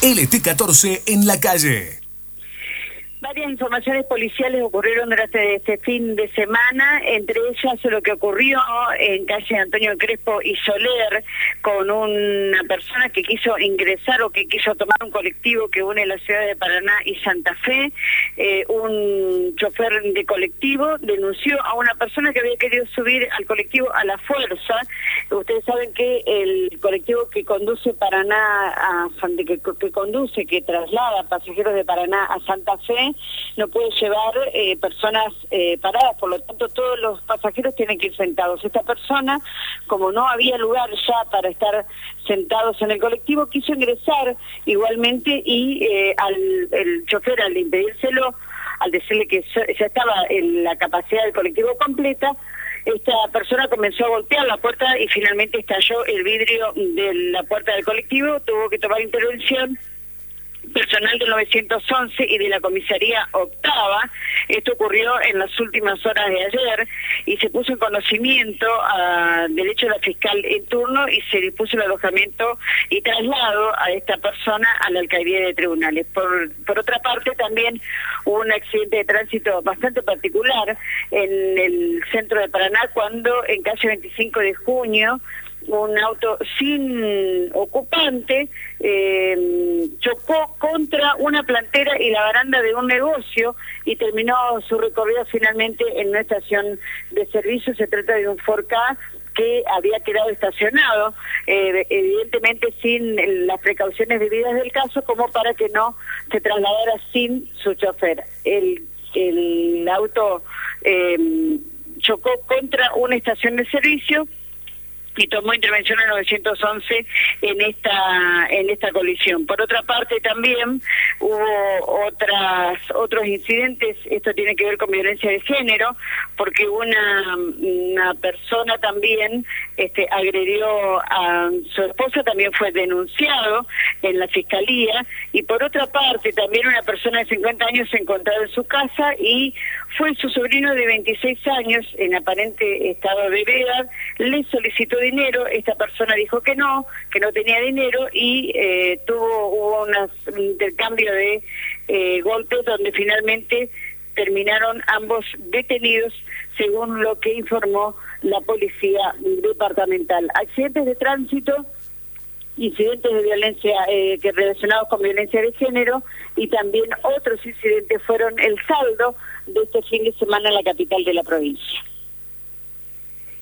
LT14 en la calle. Varias informaciones policiales ocurrieron durante este fin de semana, entre ellas lo que ocurrió en calle Antonio Crespo y Soler con una persona que quiso ingresar o que quiso tomar un colectivo que une la ciudad de Paraná y Santa Fe. Un chofer de colectivo denunció a una persona que había querido subir al colectivo a la fuerza. Ustedes saben que el colectivo que conduce que traslada pasajeros de Paraná a Santa Fe no puede llevar personas paradas, por lo tanto todos los pasajeros tienen que ir sentados. Esta persona, como no había lugar ya para estar sentados en el colectivo, quiso ingresar igualmente y el chofer, al impedírselo, al decirle que ya estaba en la capacidad del colectivo completa, esta persona comenzó a golpear la puerta y finalmente estalló el vidrio de la puerta del colectivo. Tuvo que tomar intervención personal del 911 y de la comisaría octava. Esto ocurrió en las últimas horas de ayer y se puso en conocimiento del hecho de la fiscal en turno y se dispuso el alojamiento y traslado a esta persona a la alcaldía de tribunales. Por otra parte, también hubo un accidente de tránsito bastante particular en el centro de Paraná cuando en calle 25 de junio un auto sin ocupante chocó contra una plantera y la baranda de un negocio y terminó su recorrido finalmente en una estación de servicio. Se trata de un Ford Ka que había quedado estacionado, evidentemente sin las precauciones debidas del caso, como para que no se trasladara sin su chofer. El auto chocó contra una estación de servicio y tomó intervención en 911 en esta colisión. Por otra parte, también hubo otros incidentes. Esto tiene que ver con violencia de género, porque una persona también agredió a su esposa, también fue denunciado en la fiscalía. Y por otra parte, también una persona de 50 años se encontraba en su casa y fue su sobrino de 26 años, en aparente estado de ebriedad, le solicitó dinero. Esta persona dijo que no tenía dinero y hubo un intercambio de golpes donde finalmente terminaron ambos detenidos, según lo que informó la policía departamental. Accidentes de tránsito, incidentes de violencia que relacionados con violencia de género y también otros incidentes fueron el saldo de este fin de semana en la capital de la provincia.